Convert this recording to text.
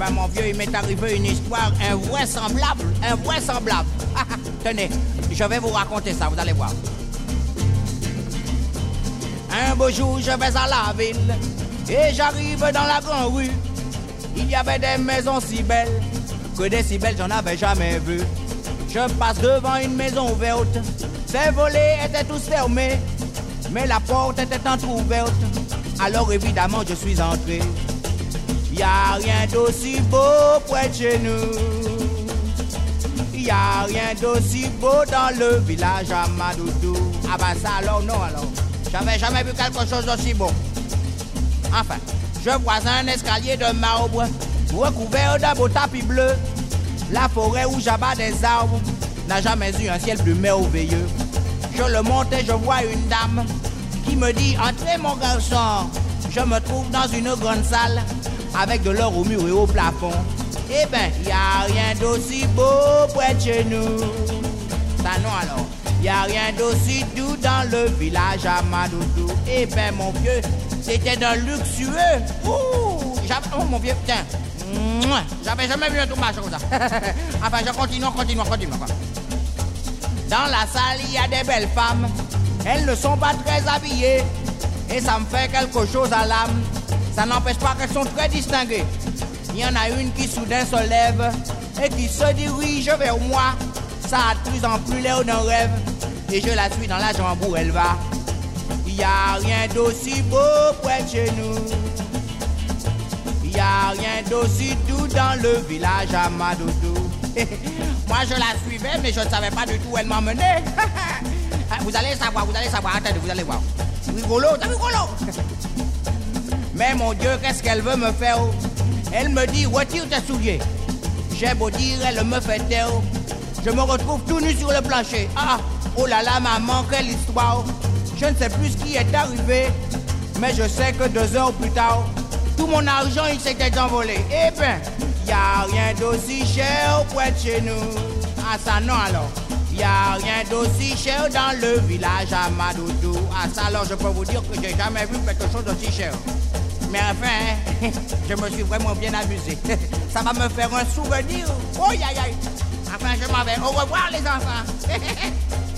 Enfin, mon vieux, il m'est arrivé une histoire invraisemblable, invraisemblable. Tenez, je vais vous raconter ça, vous allez voir. Un beau jour, je vais à la ville et j'arrive dans la grande rue. Il y avait des maisons si belles que des si belles, j'en avais jamais vu. Je passe devant une maison ouverte. Ses volets étaient tous fermés, mais la porte était entrouverte. Alors évidemment, je suis entré. Y a rien d'aussi beau près de chez nous. Y a rien d'aussi beau dans le village à Madoudou. Ah bah ça alors non alors. J'avais jamais vu quelque chose d'aussi beau. Enfin, je vois un escalier de marbre recouvert d'un beau tapis bleu. La forêt où j'abat des arbres n'a jamais eu un ciel plus merveilleux. Je le monte et je vois une dame qui me dit « Entrez mon garçon ». Je me trouve dans une grande salle avec de l'or au mur et au plafond. Eh ben, y a rien d'aussi beau près de chez nous. Ça non alors. Y a rien d'aussi doux dans le village à Madoudou. Eh ben mon vieux, c'était d'un luxueux. Ouh, oh mon vieux, tiens. J'avais jamais vu un tout machin comme ça. Enfin, je continue. Dans la salle, il y a des belles femmes. Elles ne sont pas très habillées. Et ça me fait quelque chose à l'âme. Ça n'empêche pas qu'elles sont très distinguées. Il y en a une qui soudain se lève et qui se dirige vers moi. Ça a de plus en plus l'air d'un rêve. Et je la suis dans la jambe où elle va. Il n'y a rien d'aussi beau près de chez nous. Il n'y a rien d'aussi doux dans le village à Madoudou. Moi je la suivais mais je ne savais pas du tout où elle m'emmenait. Vous allez savoir, attendez, vous allez voir. Rigolo, c'est rigolo. Mais mon Dieu, qu'est-ce qu'elle veut me faire? Elle me dit, retire tes souliers. J'ai beau dire, elle me fait taire. Je me retrouve tout nu sur le plancher. Ah, oh là là, maman, quelle histoire. Je ne sais plus ce qui est arrivé, mais je sais que 2 heures plus tard, tout mon argent, il s'était envolé. Eh ben, y a rien d'aussi cher près de chez nous. Ah ça non alors. Y a rien d'aussi cher dans le village à Madoudou. Ah ça alors, je peux vous dire que j'ai jamais vu quelque chose d'aussi cher. Mais enfin, je me suis vraiment bien amusé. Ça va me faire un souvenir. Oh aïe aïe. Enfin, je m'en vais. Au revoir les enfants.